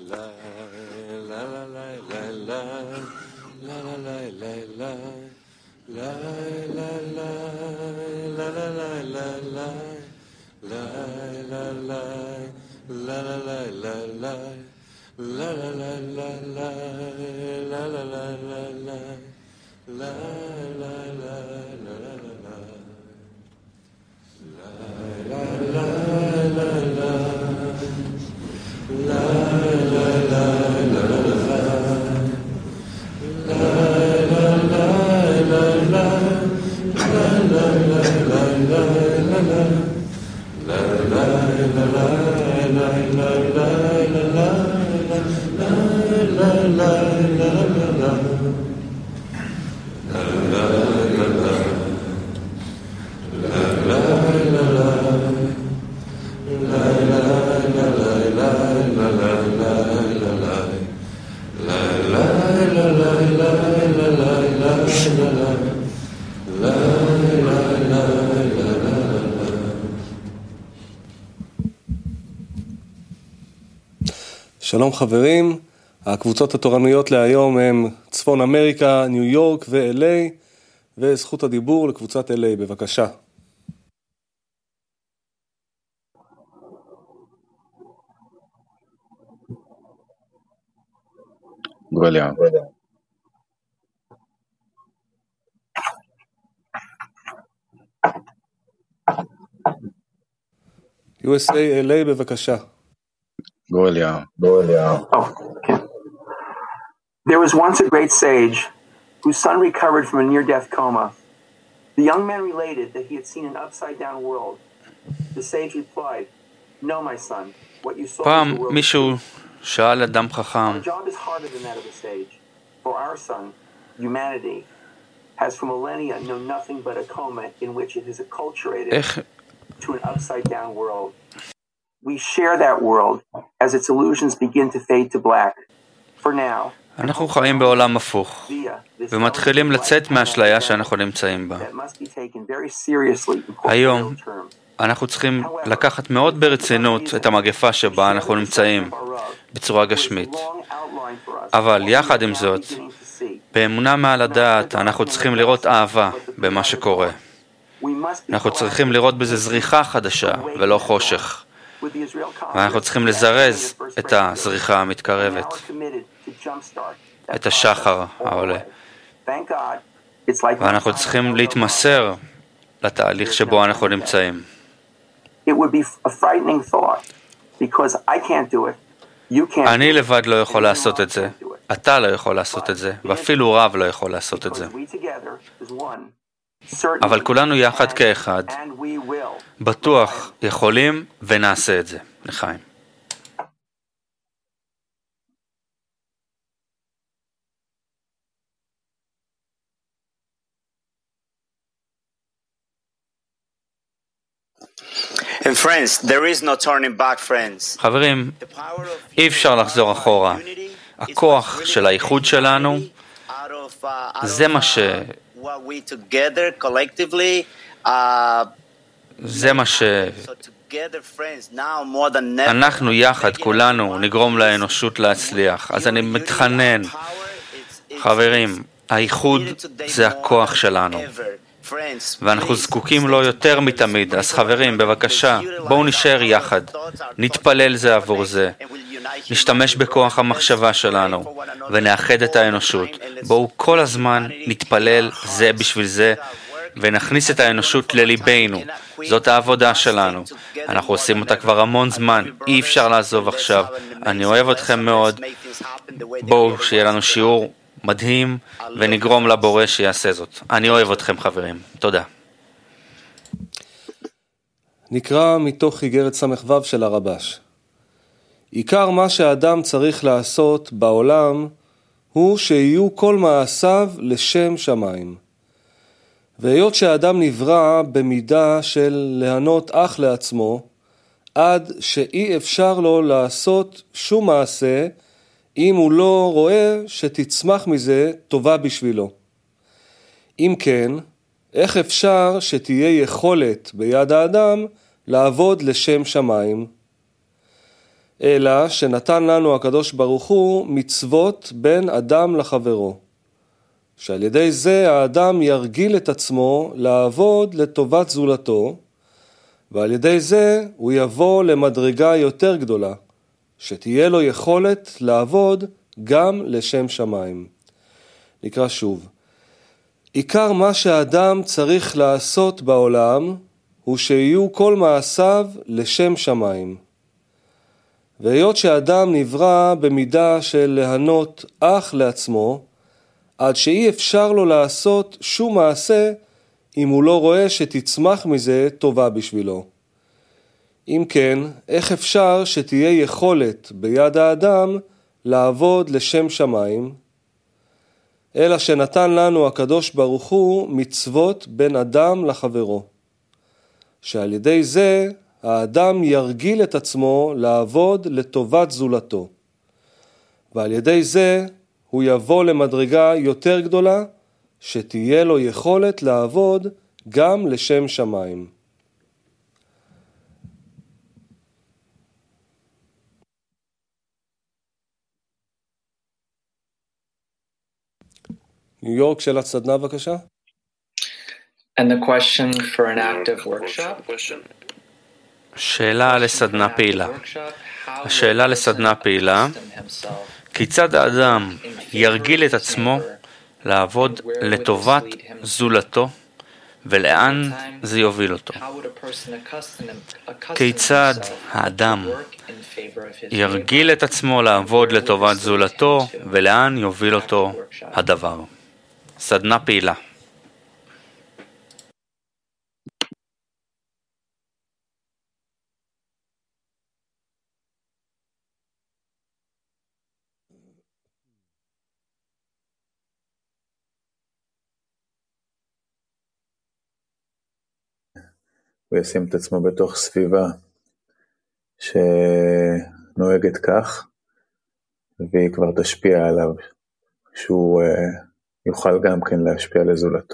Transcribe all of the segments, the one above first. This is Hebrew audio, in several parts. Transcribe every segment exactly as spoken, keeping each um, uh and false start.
שלום חברים, הקבוצות התורנויות להיום הם צפון אמריקה, ניו יורק ו-אל איי, וזכות הדיבור לקבוצת אל איי, בבקשה. גואליה. יו אס איי, אל איי, בבקשה. גואליה. Oh, okay. There was once a great sage whose son recovered from a near-death coma. The young man related that he had seen an upside-down world. The sage replied, "No, my son, what you saw was the פעם world." מישהו שאל אדם חכם, Our job is harder than that of the sage. For our son, humanity, has for millennia known nothing but a coma in which it is acculturated איך to an upside-down world. We share that world as its illusions begin to fade to black. For now, אנחנו חיים בעולם הפוך, ומתחילים לצאת מהאשליה שאנחנו נמצאים בה. that must be taken very seriously in היום, corporeal terms. אנחנו צריכים לקחת מאוד ברצינות את המגפה שבה אנחנו נמצאים, בצורה גשמית. אבל יחד עם זאת, באמונה מעל הדעת, אנחנו צריכים לראות אהבה במה שקורה. אנחנו צריכים לראות בזה זריחה חדשה ולא חושך. ואנחנו צריכים לזרז את הזריחה המתקרבת, את השחר העולה. ואנחנו צריכים להתמסר לתהליך שבו אנחנו נמצאים. אני לבד לא יכול לעשות את זה, אתה לא יכול לעשות את זה, ואפילו רב לא יכול לעשות את זה. אבל כולנו יחד כאחד, בטוח יכולים ונעשה את זה. לחיים. And friends, there is no turning back, friends. חברים, אי אפשר לחזור אחורה. הכוח של האיחוד שלנו, זה מה ש... זה מה ש... אנחנו יחד, כולנו, נגרום לאנושות להצליח. אז אני מתחנן, חברים, האיחוד זה הכוח שלנו. ואנחנו זקוקים לו יותר מתמיד. אז חברים, בבקשה, בואו נשאר יחד. נתפלל זה עבור זה. נשתמש בכוח המחשבה שלנו ונאחד את האנושות. בואו כל הזמן נתפלל זה בשביל זה ונכניס את האנושות לליבנו. זאת העבודה שלנו. אנחנו עושים אותה כבר המון זמן. אי אפשר לעזוב עכשיו. אני אוהב אתכם מאוד. בואו שיהיה לנו שיעור מדהים ונגרום לבורא שיעשה זאת. אני אוהב אתכם חברים. תודה. נקרא מתוך איגרת סמ"ו של הרבש. עיקר מה שהאדם צריך לעשות בעולם הוא שיהיו כל מעשיו לשם שמיים. והיות שהאדם נברא במידה של להנות אך לעצמו, עד שאי אפשר לו לעשות שום מעשה אם הוא לא רואה שתצמח מזה טובה בשבילו. אם כן, איך אפשר שתהיה יכולת ביד האדם לעבוד לשם שמיים? אלא שנתן לנו הקדוש ברוך הוא מצוות בין אדם לחברו, שעל ידי זה האדם ירגיל את עצמו לעבוד לטובת זולתו, ועל ידי זה הוא יבוא למדרגה יותר גדולה, שתהיה לו יכולת לעבוד גם לשם שמיים. נקרא שוב. עיקר מה שהאדם צריך לעשות בעולם הוא שיהיו כל מעשיו לשם שמיים. והיות שהאדם נברא במידה של להנות אך לעצמו, עד שאי אפשר לו לעשות שום מעשה אם הוא לא רואה שתצמח מזה טובה בשבילו. אם כן, איך אפשר שתהיה יכולת ביד האדם לעבוד לשם שמיים? אלא שנתן לנו הקדוש ברוך הוא מצוות בין אדם לחברו, שעל ידי זה האדם ירגיל את עצמו לעבוד לטובת זולתו, ועל ידי זה הוא יבוא למדרגה יותר גדולה, שתהיה לו יכולת לעבוד גם לשם שמיים. ניו יורק, שאלת סדנה בבקשה. And the question for an active workshop? שאלה לסדנה פעילה. השאלה לסדנה פעילה, כיצד האדם ירגיל את עצמו לעבוד לטובת זולתו ולאן זה יוביל אותו? כיצד האדם ירגיל את עצמו לעבוד לטובת זולתו ולאן יוביל אותו הדבר? סדנה פעילה. הוא ישים את עצמו בתוך סביבה שנוהגת כך, והיא כבר תשפיע עליו, שהוא יוכל גם כן להשפיע לזולתו.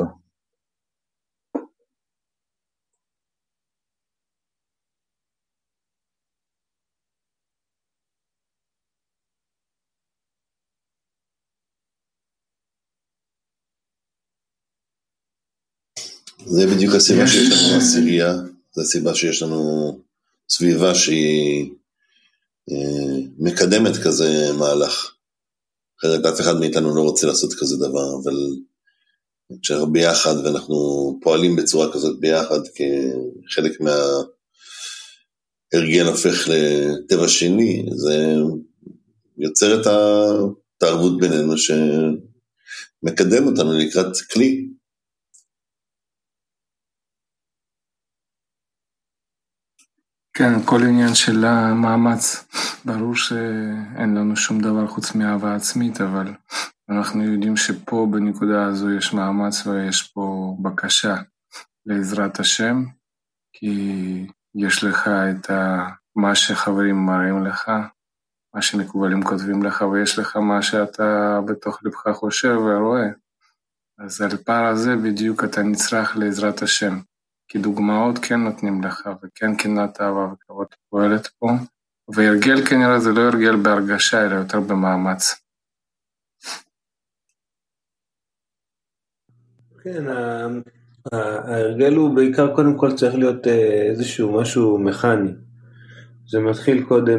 זה בדיוק הסיבה שיש לנו עשירייה, זה הסיבה שיש לנו סביבה שהיא מקדמת כזה מהלך. אחרת אף אחד מאיתנו לא רוצה לעשות כזה דבר, אבל כשאנחנו ביחד ואנחנו פועלים בצורה כזאת ביחד, כחלק מההרגל הופך לטבע שני, זה יוצר את התערבות בינינו שמקדם אותנו לקראת כלי. כן, כל עניין של המאמץ, ברור שאין לנו שום דבר חוץ מאהבה עצמית, אבל אנחנו יודעים שפה בנקודה הזו יש מאמץ ויש פה בקשה לעזרת השם, כי יש לך את מה שחברים מראים לך, מה שמקובלים כותבים לך, ויש לך מה שאתה בתוך לבך חושב ורואה. אז על פער הזה בדיוק אתה נצרך לעזרת השם. כי דוגמאות כן נותנים לך, וכן קנאת אהבה וכבוד פועלת פה, והרגל כנראה זה לא הרגל בהרגשה, אלא יותר במאמץ. כן, ההרגל הוא בעיקר קודם כל צריך להיות איזשהו משהו מכני. זה מתחיל קודם,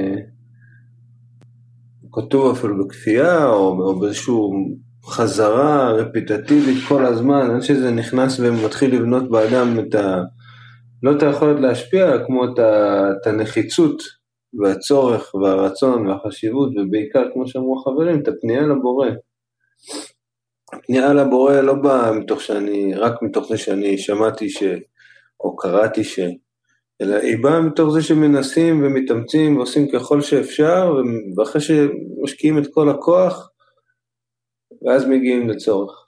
כתוב אפילו בכפייה, או באיזשהו חזרה רפיטטיבית כל הזמן, עד שזה נכנס ומתחיל לבנות באדם את ה... לא את היכולת להשפיע, כמו את, ה... את הנחיצות והצורך והרצון והחשיבות, ובעיקר כמו שאמרו החברים, את הפנייה לבורא. הפנייה לבורא לא באה מתוך שאני, רק מתוך זה שאני שמעתי ש... או קראתי ש... אלא היא באה מתוך זה שמנסים ומתאמצים ועושים ככל שאפשר, ואחרי שמשקיעים את כל הכוח, ואז מגיעים לצורך.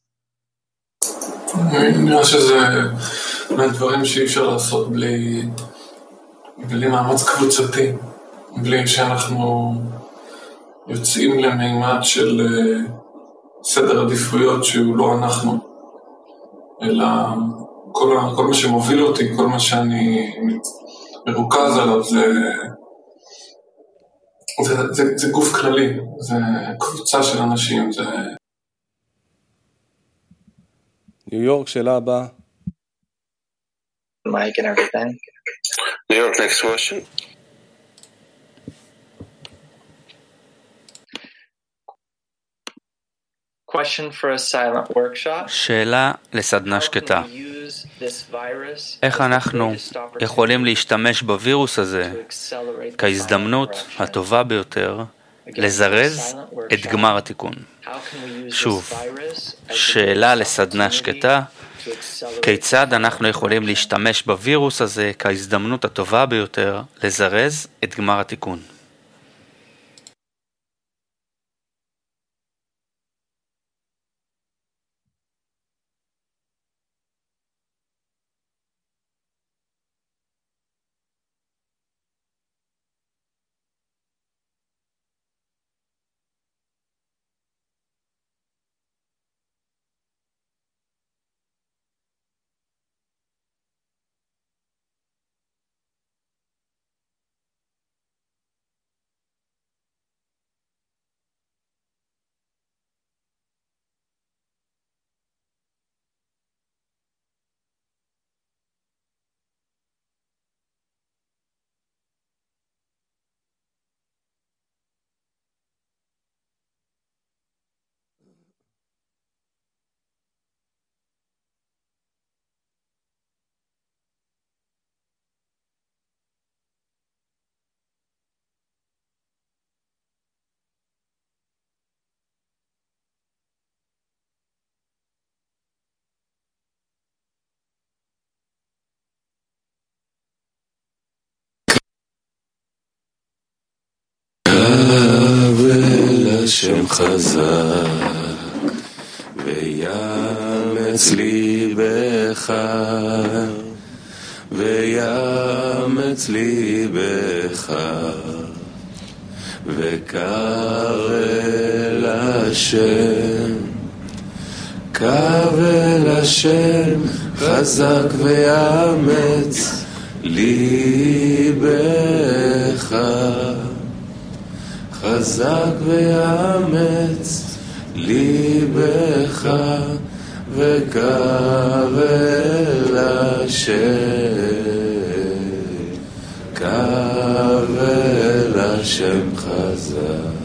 אני נראה שזה מהדברים שאי אפשר לעשות בלי, בלי מאמץ קבוצתי, בלי שאנחנו יוצאים למימד של סדר עדיפויות שהוא לא אנחנו, אלא כל, כל מה שמוביל אותי, כל מה שאני מרוכז עליו זה זה, זה, זה גוף כללי, זה קבוצה של אנשים, זה... ניו יורק, שאלה הבאה. Mic and everything. New York, next question. Question for a silent workshop. שאלה לסדנה שקטה. איך אנחנו יכולים להשתמש בווירוס הזה כהזדמנות הטובה ביותר לזרז את גמר התיקון? שוב, שאלה לסדנה שקטה, כיצד אנחנו יכולים להשתמש בווירוס הזה כהזדמנות הטובה ביותר לזרז את גמר התיקון? השם חזק ויאמץ ליבך ויאמץ ליבך וקרא אל השם קרא אל השם חזק ויאמץ ליבך חזק ויאמץ ליבך וקרא אל השם קרא אל השם חזק